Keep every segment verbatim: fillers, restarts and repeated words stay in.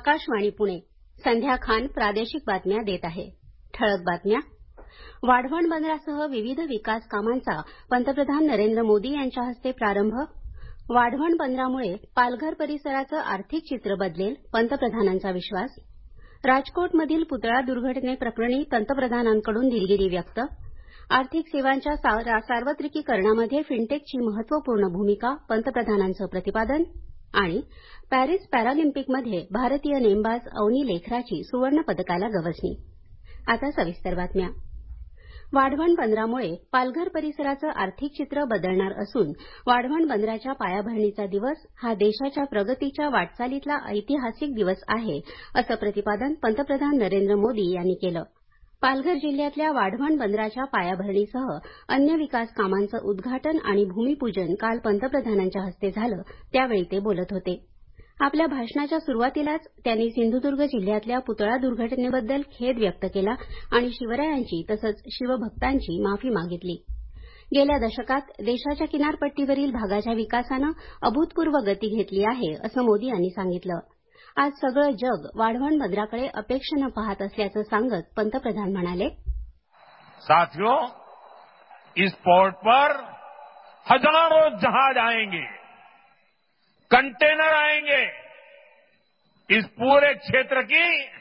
आकाशवाणी पुणे. संध्या खान प्रादेशिक बातम्या देत आहे. ठळक बातम्या. वाढवण बंदरासह विविध विकास कामांचा पंतप्रधान नरेंद्र मोदी यांच्या हस्ते प्रारंभ. वाढवण बंदरामुळे पालघर परिसराचं आर्थिक चित्र बदलेल, पंतप्रधानांचा विश्वास. राजकोटमधील पुतळा दुर्घटनेप्रकरणी पंतप्रधानांकडून दिलगिरी व्यक्त. आर्थिक सेवांच्या सार्वत्रिकीकरणामध्ये फिनटेकची महत्वपूर्ण भूमिका, पंतप्रधानांचं प्रतिपादन. आणि पॅरिस पॅरालिम्पिकमध्ये भारतीय नेमबाज अवनी लेखराची सुवर्ण पदकाला गवसणी. आता सविस्तर बातम्या. वाढवण बंदरामुळे पालघर परिसराचं आर्थिक चित्र बदलणार असून वाढवण बंदराच्या पायाभरणीचा दिवस हा देशाच्या प्रगतीच्या वाटचालीतला ऐतिहासिक दिवस आहे, असं प्रतिपादन पंतप्रधान नरेंद्र मोदी यांनी केलं. पालघर जिल्ह्यातल्या वाढवण बंदराच्या पायाभरणीसह अन्य विकास कामांचं उद्घाटन आणि भूमिपूजन काल पंतप्रधानांच्या हस्ते झालं, त्यावेळी ते बोलत होते. आपल्या भाषणाच्या सुरुवातीलाच त्यांनी सिंधुदुर्ग जिल्ह्यातल्या पुतळा दुर्घटनेबद्दल खेद व्यक्त केला आणि शिवरायांची तसंच शिवभक्तांची माफी मागितली. गेल्या दशकात देशाच्या किनारपट्टीवरील भागाच्या विकासानं अभूतपूर्व गती घेतली आहे, असं मोदी यांनी सांगितलं. आज सगळं जग वाढवण बंदराकडे अपेक्षेनं पाहत असल्याचं सांगत पंतप्रधान म्हणाले, साथियों, इस पोर्ट पर हजारों जहाज आएंगे, कंटेनर आएंगे. इस पूरे क्षेत्र की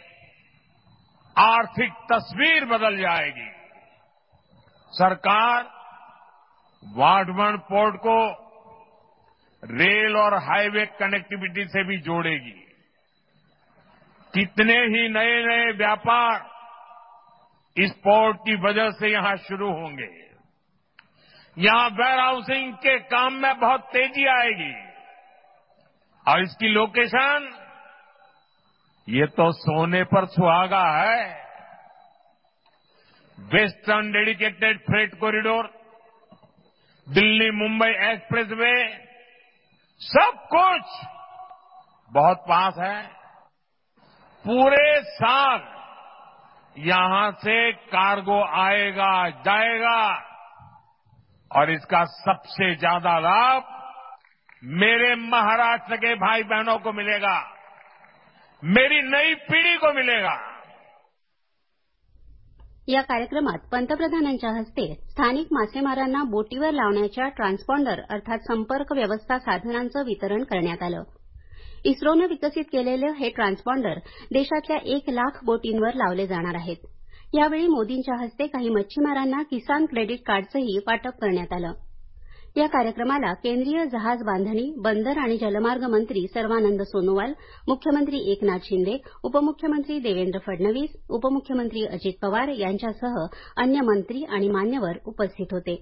आर्थिक तस्वीर बदल जाएगी. सरकार वाढवण पोर्ट को रेल और हाईवे कनेक्टिविटी से भी जोड़ेगी. कितने ही नए नए व्यापार इस पोर्ट की वजह से यहां शुरू होंगे. यहां वेयर हाउसिंग के काम में बहुत तेजी आएगी और इसकी लोकेशन ये तो सोने पर सुहागा है. Western dedicated freight corridor, Delhi Mumbai expressway, सब कुछ बहुत पास है. पूरे साल यहां से कार्गो आएगा जाएगा और इसका सबसे ज्यादा लाभ मेरे महाराष्ट्र के भाई बहनों को मिलेगा, मेरी नई पीढ़ी को मिलेगा. या कार्यक्रमात पंतप्रधानांच्या हस्ते स्थानिक मासेमारांना बोटीवर लावण्याच्या ट्रान्सपॉन्डर अर्थात संपर्क व्यवस्था साधनांचं वितरण करण्यात आलं. इस्रोनं विकसित केलेलं हे ट्रान्सपॉन्डर देशातल्या एक लाख बोटींवर लावले जाणार आहेत. यावेळी मोदींच्या हस्ते काही मच्छीमारांना किसान क्रेडिट कार्डचंही वाटप करण्यात आलं. या कार्यक्रमाला केंद्रीय जहाज बांधणी, बंदर आणि जलमार्ग मंत्री सर्वानंद सोनोवाल, मुख्यमंत्री एकनाथ शिंदे, उपमुख्यमंत्री देवेंद्र फडणवीस, उपमुख्यमंत्री अजित पवार यांच्यासह अन्य मंत्री आणि मान्यवर उपस्थित होते.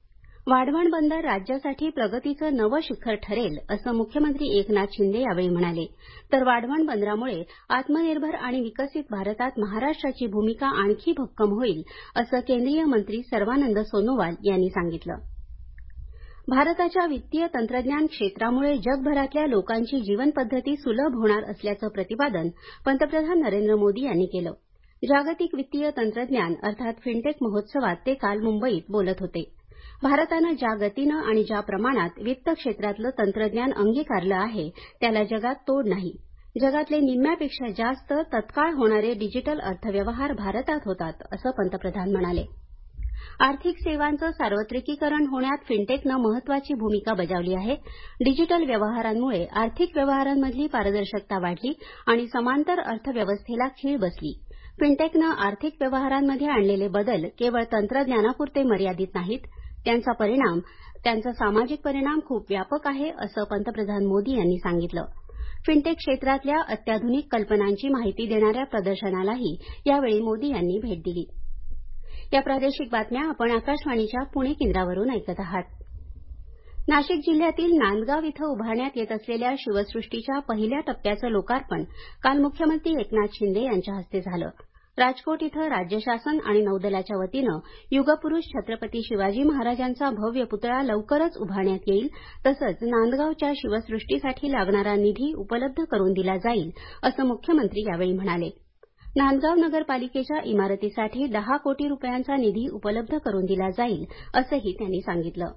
वाढवण बंदर राज्यासाठी प्रगतीचं नवं शिखर ठरेल, असं मुख्यमंत्री एकनाथ शिंदे यावेळी म्हणाले. तर वाढवण बंदरामुळे आत्मनिर्भर आणि विकसित भारतात महाराष्ट्राची भूमिका आणखी भक्कम होईल, असं केंद्रीय मंत्री सर्वानंद सोनोवाल यांनी सांगितलं. भारताच्या वित्तीय तंत्रज्ञान क्षेत्रामुळे जगभरातल्या लोकांची जीवनपद्धती सुलभ होणार असल्याचं प्रतिपादन पंतप्रधान नरेंद्र मोदी यांनी केलं. जागतिक वित्तीय तंत्रज्ञान अर्थात फिनटेक महोत्सवात ते काल मुंबईत बोलत होते. भारतानं ज्या गतीनं आणि ज्या प्रमाणात वित्त क्षेत्रातलं तंत्रज्ञान अंगीकारलं आहे, त्याला जगात तोड नाही. जगातले निम्म्यापेक्षा जास्त तत्काळ होणारे डिजिटल अर्थव्यवहार भारतात होतात, असं पंतप्रधान म्हणाले. आर्थिक सेवांचं सार्वत्रिकीकरण होण्यात फिनटेकनं महत्वाची भूमिका बजावली आहे. डिजिटल व्यवहारांमुळे आर्थिक व्यवहारांमधली पारदर्शकता वाढली आणि समांतर अर्थव्यवस्थेला खीळ बसली. फिनटेकनं आर्थिक व्यवहारांमध्ये आणलेले बदल केवळ तंत्रज्ञानापुरते मर्यादित नाहीत, त्यांचा परिणाम त्यांचा सामाजिक परिणाम खूप व्यापक आहे, असं पंतप्रधान मोदी यांनी सांगितलं. फिनटेक क्षेत्रातल्या अत्याधुनिक कल्पनांची माहिती देणाऱ्या प्रदर्शनालाही यावेळी मोदी यांनी भेट दिली. या प्रादेशिक बातम्या आपण आकाशवाणीच्या पुणे केंद्रावरून ऐकत आहात. नाशिक जिल्ह्यातील नांदगाव इथं उभारण्यात येत असलेल्या शिवसृष्टीच्या पहिल्या टप्प्याचं लोकार्पण काल मुख्यमंत्री एकनाथ शिंदे यांच्या हस्ते झालं. राजकोट इथं राज्य शासन आणि नौदलाच्या वतीनं युगपुरुष छत्रपती शिवाजी महाराजांचा भव्य पुतळा लवकरच उभारण्यात येईल, तसंच नांदगावच्या शिवसृष्टीसाठी लागणारा निधी उपलब्ध करून दिला जाईल, असं मुख्यमंत्री यावेळी म्हणाले. नांदगाव नगरपालिकेच्या इमारतीसाठी दहा कोटी रुपयांचा निधी उपलब्ध करून दिला जाईल, असंही त्यांनी सांगितलं.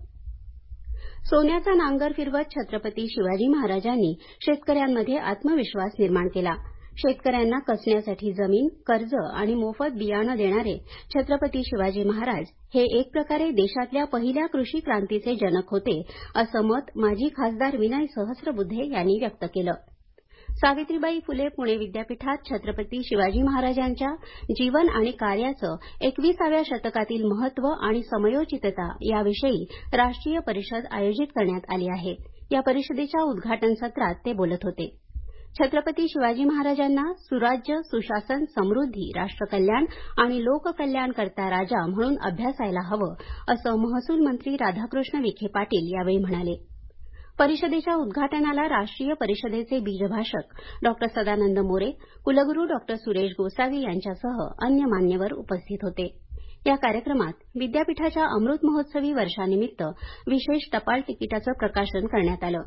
सोन्याचा नांगर फिरवत छत्रपती शिवाजी महाराजांनी शेतकऱ्यांमध्ये आत्मविश्वास निर्माण केला. शेतकऱ्यांना कसण्यासाठी जमीन, कर्ज आणि मोफत बियाणं देणारे छत्रपती शिवाजी महाराज हे एक प्रकारे देशातल्या पहिल्या कृषी क्रांतीचे जनक होते, असं मत माजी खासदार विनय सहस्रबुद्धे यांनी व्यक्त केलं. सावित्रीबाई फुले पुणे विद्यापीठात छत्रपती शिवाजी महाराजांच्या जीवन आणि कार्याचं एकविसाव्या शतकातील महत्त्व आणि समयोचितता याविषयी राष्ट्रीय परिषद आयोजित करण्यात आली आहे. या परिषदेच्या उद्घाटन सत्रात ते बोलत होते. छत्रपती शिवाजी महाराजांना सुराज्य, सुशासन, समृद्धी, राष्ट्रकल्याण आणि लोककल्याणकर्ता राजा म्हणून अभ्यासायला हवं, असं महसूल मंत्री राधाकृष्ण विखे पाटील यावेळी म्हणाले. परिषदेच्या उद्घाटनाला राष्ट्रीय परिषदेचे बीजभाषक डॉ सदानंद मोरे, कुलगुरू डॉ सुरेश गोसावी यांच्यासह अन्य मान्यवर उपस्थित होते. या कार्यक्रमात विद्यापीठाच्या अमृत महोत्सवी वर्षानिमित्त विशेष टपाल तिकिटाचं प्रकाशन करण्यात आलं.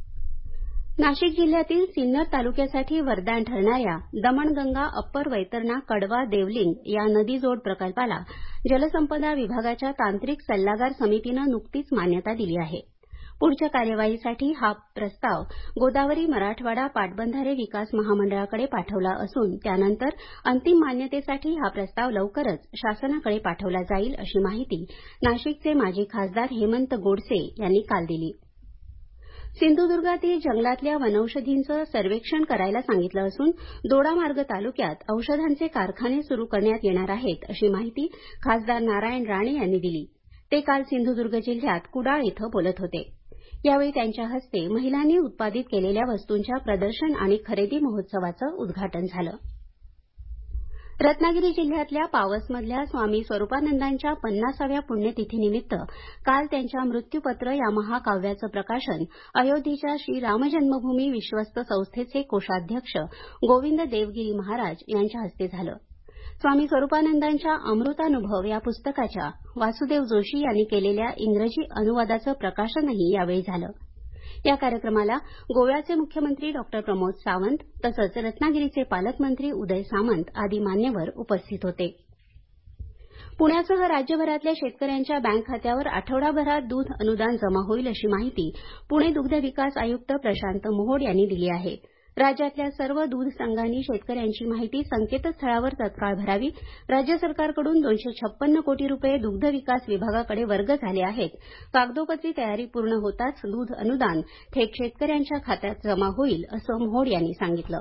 नाशिक जिल्ह्यातील सिन्नर तालुक्यासाठी वरदान ठरणाऱ्या दमणगंगा अप्पर वैतरणा कडवा देवलिंग या नदीजोड प्रकल्पाला जलसंपदा विभागाच्या तांत्रिक सल्लागार समितीनं नुकतीच मान्यता दिली आहे. पुढच्या कार्यवाहीसाठी हा प्रस्ताव गोदावरी मराठवाडा पाटबंधारे विकास महामंडळाकडे पाठवला असून त्यानंतर अंतिम मान्यतेसाठी हा प्रस्ताव लवकरच शासनाकडे पाठवला जाईल, अशी माहिती नाशिकचे माजी खासदार हेमंत गोडसे यांनी काल दिली. सिंधुदुर्गातील जंगलातल्या वनौषधींचं सर्वेक्षण करायला सांगितलं असून दोडामार्ग तालुक्यात औषधांचे कारखाने सुरू करण्यात येणार आहेत, अशी माहिती खासदार नारायण राणे यांनी दिली. ते काल सिंधुदुर्ग जिल्ह्यात कुडाळ इथं बोलत होते. यावेळी त्यांच्या हस्ते महिलांनी उत्पादित केलेल्या वस्तूंच्या प्रदर्शन आणि खरेदी महोत्सवाचं उद्घाटन झालं. रत्नागिरी जिल्ह्यातल्या पावसमधल्या स्वामी स्वरूपानंदांच्या पन्नासाव्या पुण्यतिथीनिमित्त काल त्यांच्या मृत्यूपत्र या महाकाव्याचं प्रकाशन अयोध्येच्या श्री रामजन्मभूमी विश्वस्त संस्थेचे कोषाध्यक्ष गोविंद देवगिरी महाराज यांच्या हस्ते झालं. स्वामी स्वरूपानंदांच्या अमृतानुभव या पुस्तकाच्या वासुदेव जोशी यांनी केलेल्या इंग्रजी अनुवादाचं प्रकाशनही यावेळी झालं. या कार्यक्रमाला गोव्याचे मुख्यमंत्री डॉ प्रमोद सावंत तसंच रत्नागिरीचे पालकमंत्री उदय सामंत आदी मान्यवर उपस्थित होते. पुण्यासह राज्यभरातल्या शेतकऱ्यांच्या बँक खात्यावर आठवडाभरात दूध अनुदान जमा होईल, अशी माहिती पुणे दुग्ध विकास आयुक्त प्रशांत मोहोड यांनी दिली आहे. राज्यातल्या सर्व दूध संघांनी शेतकऱ्यांची माहिती संकेतस्थळावर तत्काळ भरावी. राज्य सरकारकडून दोनशे छप्पन्न कोटी रुपये दुग्ध विकास विभागाकडे वर्ग झाले आहेत. कागदोपत्री तयारी पूर्ण होताच दूध अनुदान थेट शेतकऱ्यांच्या खात्यात जमा होईल, असं मोहोड यांनी सांगितलं.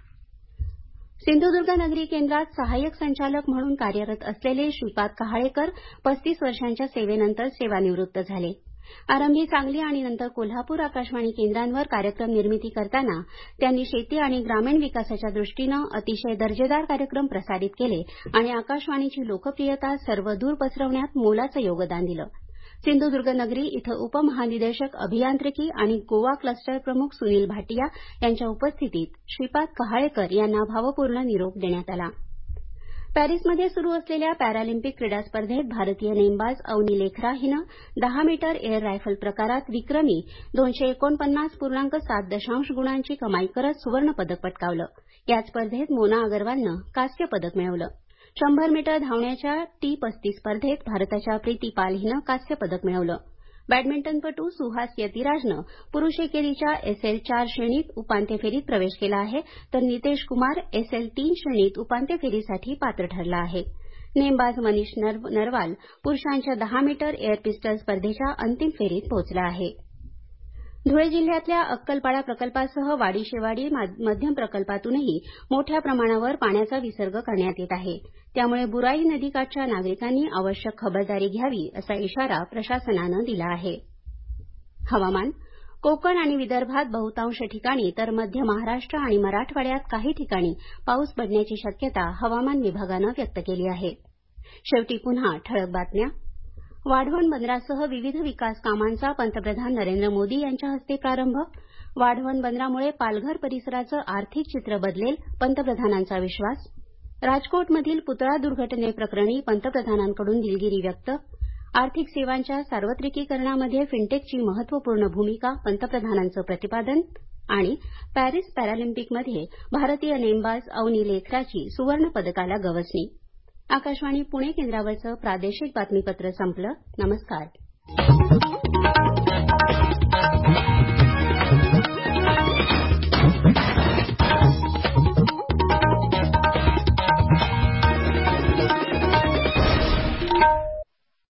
सिंधुदुर्ग नगरी केंद्रात सहाय्यक संचालक म्हणून कार्यरत असलेले श्रीपाद कहाळेकर पस्तीस वर्षांच्या सेवेनंतर सेवानिवृत्त झाले. आरंभी सांगली आणि नंतर कोल्हापूर आकाशवाणी केंद्रांवर कार्यक्रम निर्मिती करताना त्यांनी शेती आणि ग्रामीण विकासाच्या दृष्टीनं अतिशय दर्जेदार कार्यक्रम प्रसारित केले आणि आकाशवाणीची लोकप्रियता सर्वदूर पसरवण्यात मोलाचं योगदान दिलं. सिंधुदुर्ग नगरी इथं उपमहानिदेशक अभियांत्रिकी आणि गोवा क्लस्टर प्रमुख सुनील भाटिया यांच्या उपस्थितीत श्रीपाद कहाळेकर यांना भावपूर्ण निरोप देण्यात आला. पॅरिसमध्ये सुरू असलेल्या पॅरालिम्पिक क्रीडा स्पर्धेत भारतीय नेमबाज अवनी लेखरा हिनं दहा मीटर एअर रायफल प्रकारात विक्रमी दोनशे एकोणपन्नास पूर्णांक सात दशांश गुणांची कमाई करत सुवर्णपदक पटकावलं. याच स्पर्धेत मोना अगरवालनं कांस्य पदक मिळवलं. शंभर मीटर धावण्याच्या टी पस्तीस स्पर्धेत भारताच्या प्रीती पाल हिनं कांस्य पदक मिळवलं. बॅडमिंटनपटू सुहास यतिराजनं पुरुष एकेरीच्या एसएल चार श्रेणीत उपांत्य फेरीत प्रवेश केला आहे, तर नितेश कुमार एसएल तीन श्रेणीत उपांत्य फेरीसाठी पात्र ठरला आहे. नेमबाज मनीष नरवाल पुरुषांच्या दहा मीटर एअर पिस्टल स्पर्धेच्या अंतिम फेरीत पोहोचला आहे. धुळे जिल्ह्यातल्या अक्कलपाडा प्रकल्पासह वाडी-शेवाडी मध्यम प्रकल्पातूनही मोठ्या प्रमाणावर पाण्याचा विसर्ग करण्यात येत आहे. त्यामुळे बुराई नदीकाठच्या नागरिकांनी आवश्यक खबरदारी घ्यावी, असा इशारा प्रशासनानं दिला आहे. हवामान. कोकण आणि विदर्भात बहुतांश ठिकाणी तर मध्य महाराष्ट्र आणि मराठवाड्यात काही ठिकाणी पाऊस पडण्याची शक्यता हवामान विभागानं व्यक्त केली आहे. शेवटी पुन्हा ठळक बातम्या. वाढवण बंदरासह विविध विकास कामांचा पंतप्रधान नरेंद्र मोदी यांच्या हस्ते प्रारंभ. वाढवण बंदरामुळे पालघर परिसराचं आर्थिक चित्र बदलेल, पंतप्रधानांचा विश्वास. राजकोटमधील पुतळा दुर्घटनेप्रकरणी पंतप्रधानांकडून दिलगिरी व्यक्त. आर्थिक सेवांच्या सार्वत्रिकीकरणामध्ये फिनटेकची महत्वपूर्ण भूमिका, पंतप्रधानांचं प्रतिपादन. आणि पॅरिस पॅरालिम्पिकमध्ये भारतीय नेमबाज अवनी लेखराची सुवर्ण पदकाला गवसणी. आकाशवाणी पुणे केंद्रावरचं प्रादेशिक बातमीपत्र संपलं. नमस्कार.